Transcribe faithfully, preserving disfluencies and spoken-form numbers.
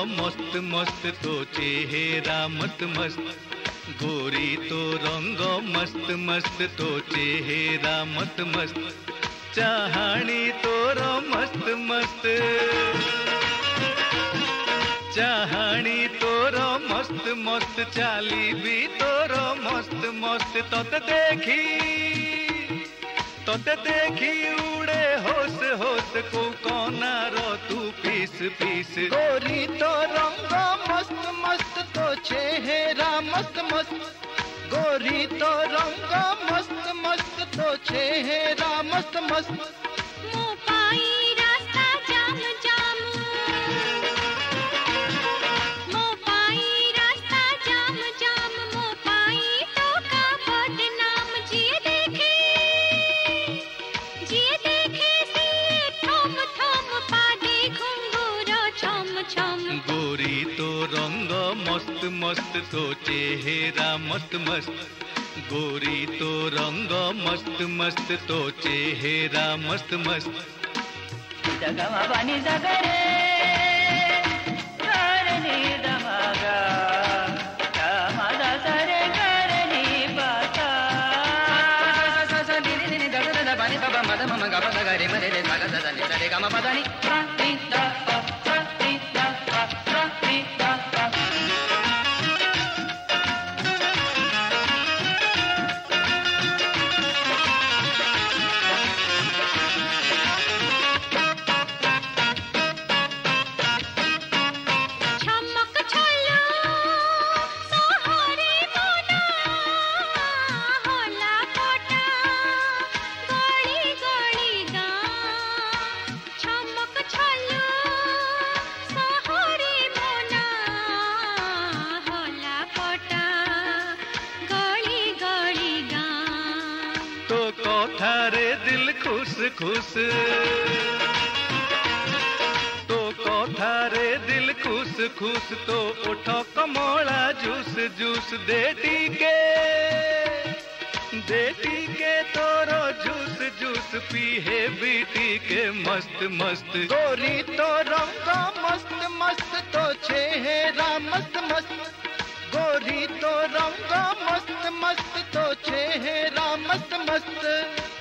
मस्त मस्त तो चेहरा मस्त मस्त, गोरी तो रंग मस्त मस्त तो चेहरा मस्त मस्त, चाहाणी तोर मस्त मस्त, चाहाणी तोर मस्त मस्त, चाली भी तोर मस्त मस्त, तोते देखी तोते देखी उड़े होश होश, को कोनार तू पीस पीस। गोरी तो रंग मस्त मस्त तो चेहरा मस्त मस्त, गोरी तो रंग मस्त मस्त तो चेहरा मस्त मस्त। मो पाई रास्ता जाम जाम, मो पाई रास्ता जाम जाम, मो पाई तो का बदनाम, जिए देखे जिए देखे से थम थम, पादे घुंघरू छम छम। गोरी तो रंग मस्त मस्त तो चेहरा मस्त मस्त, गोरी तो रंग मस्त मस्त तो चेहरा मस्त मस्त। जगमा पानी जगरे करनी दमागा, दमादा सरे करनी पाता, सा सा नी नी नी दा दा दा पानी बाबा मद मम गा गा गा रे मरे रे सा गा सा नी सा रे गा म पा दा नी सा नी दा पा सा नी दा पा सा नी दा पा। कथारे दिल खुश खुश, तो कथारे दिल खुश खुश, तो उठ कमला जूस जूस, देटी के देटी के तोरो जूस जूस, पीहे बीटी के मस्त मस्त। गोरी तो रंग मस्त मस्त तो चेहरा मस्त मस्त, गोरी तो रंग मस्त मस्त तो चेहरा मस्त मस्त।